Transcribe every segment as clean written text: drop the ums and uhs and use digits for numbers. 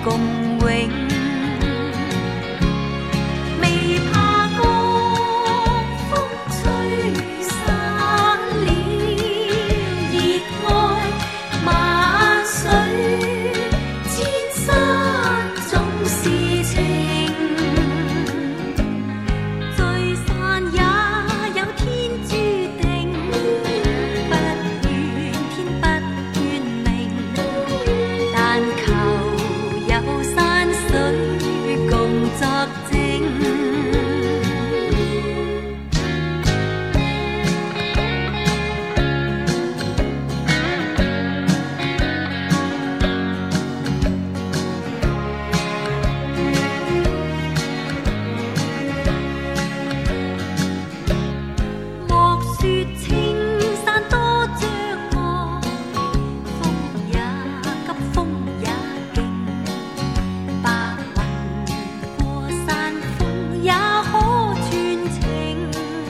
共永。未怕江风吹散了熱愛，萬水千山總是情，聚散也有天注定，不怨天不怨命，但求有山水共作證。莫說青山多障礙，風也急，風也勁，白雲過山峰也可傳情。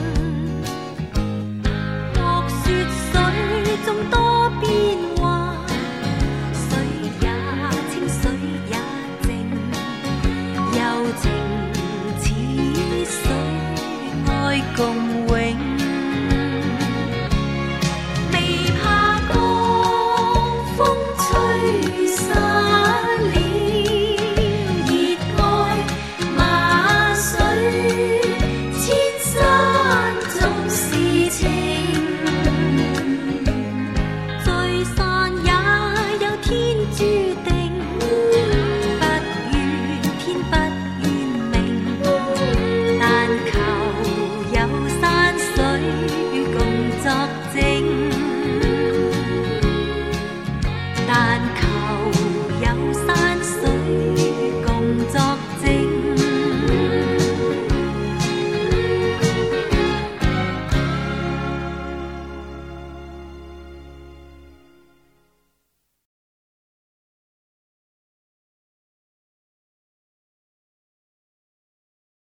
莫說水中多變幻，水也清，水也靜，柔情似水，愛共